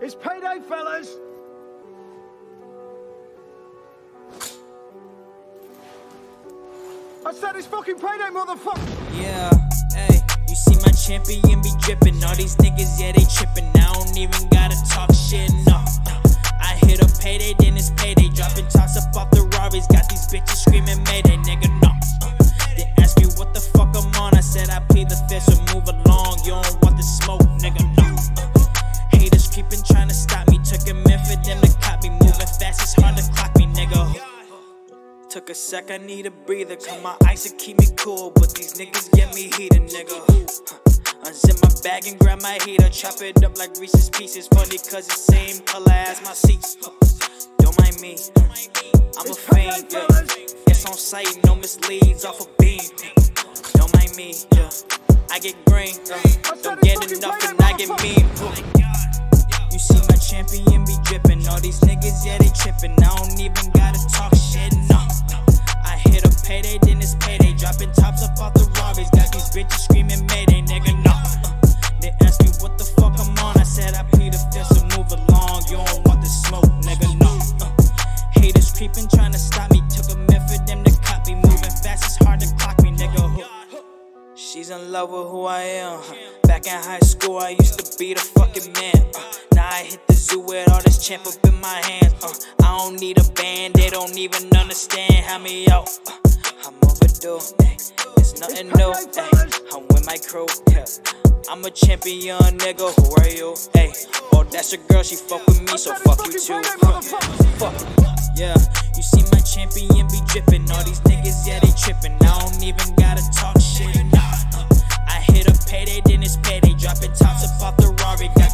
It's payday, fellas! I said it's fucking payday, motherfucker! Yeah, hey, you see my champion be drippin'. All these niggas, yeah, they trippin'. I don't even gotta talk shit, no. I hit a payday, then it's payday. Dropping tops up off the Rarries. Got these bitches screaming mayday, nigga, no. They ask me what the fuck I'm on. I said I plead the fifth, so move along. You don't want the smoke, nigga, no. Haters creeping, trying to stop me. Took a minute for them to cop me. Moving fast, it's hard to clock me, nigga. Took a sec, I need a breather. Cause my ice to keep me cool, but these niggas get me heated, nigga. Unzip my bag and grab my heater. Chop it up like Reese's Pieces. Funny cause it's same color as my seats. Don't mind me, I'm a fiend, yeah. It's on sight, no misleads off a beam. Don't mind me, yeah. I get green, don't get enough and I get mean. You see my champion be drippin'. All these niggas, yeah, they trippin'. I don't even gotta talk shit, no. I hit a payday, then it's payday. Dropping tops up off the Rarries. Got these bitches screaming mayday, nigga, no. They asked me what the fuck I'm on. I said I plead the fifth, so move along. You don't want the smoke, nigga, no. Haters creeping, trying to stop me. Took a minute for them to cop me. Moving fast, it's hard to clock me, nigga. She's in love with who I am. Back in high school, I used to be the fucking man. Now I hit the zoo with all this champ up in my hands. I don't need a band, they don't even understand. Have me out. I'm overdue, it's nothing new. I'm with my crew, yeah. I'm a champion, nigga. Who are you? Hey, oh, that's your girl, she fuck with me, so fuck you too. Fuck, yeah. You see my champion be drippin'. All these niggas, yeah, they trippin'. I don't even gotta talk shit, nah. I hit a payday, then it's payday. Dropping tops up off the Rari. Got